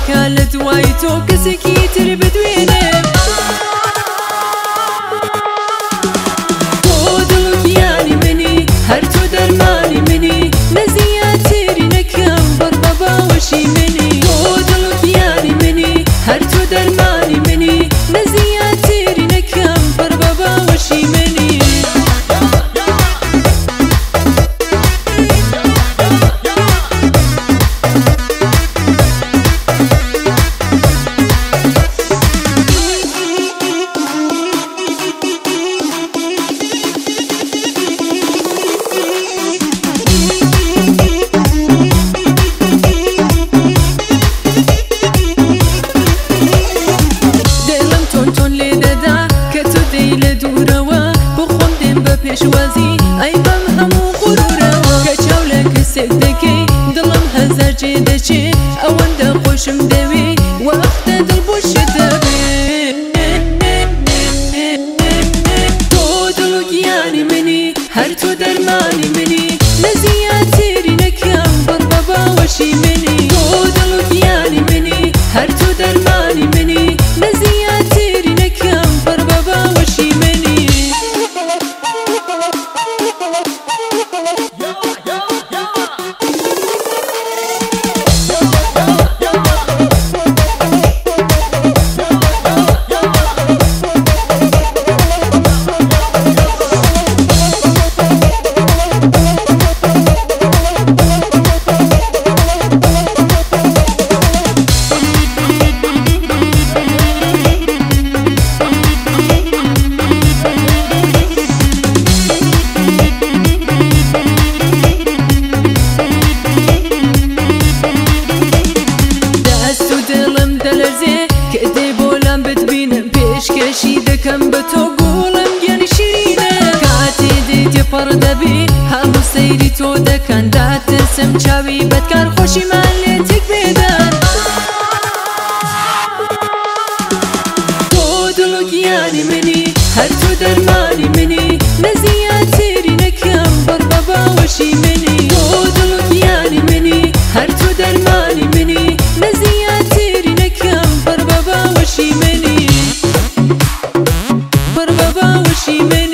ناکە لە دوای تۆ کەسێکی تر بدوێنێ تۆ دڵ و گیانی منی هەر تۆ دەرمانی منی نەزیاتری نەکەم بڕ بە باوەشی منی تۆ دڵ و گیانی منی هەر تۆ دەرمانی منی نەزیاتری نەکەم بڕ بە باوەشی منی پێشوازی ئەی بەم هەموو غورورەوە کە چاو لە کەسێک دەکەی دڵم هەزار جێ دەچێ ئەوەندە خۆشم دەوێ وەختە دڵبۆشت دەبێ تۆ دڵ و گیانی منی هەر تۆ دەرمانی منی نەزیاتری نەکەم بڕ بە باوەشی منی تۆ دڵ و گیانی منی هەر تۆ دەرمانی منی نەزیاتری نەکەم بڕ بە باوەشی منی پێشکەشی دەکەم بە تۆ گوڵم گەنی شیرینە کاتێ دێتێ پەڕ دەبێ هەموو سەیری تۆ دەکەن داترسم چاوی بەدکار خۆشیمان لێ تێک بێدەن تۆ دڵ و گیانی منی هەر تۆ دەرمانی منی نەزیاتری نەکەم بڕ بە باوەشی منی تۆ دڵ و گیانی منی هەر تۆ دەرمانی منی نەزیاتری نەکەم بڕ بە باوەشی منی بر بابا وشي مني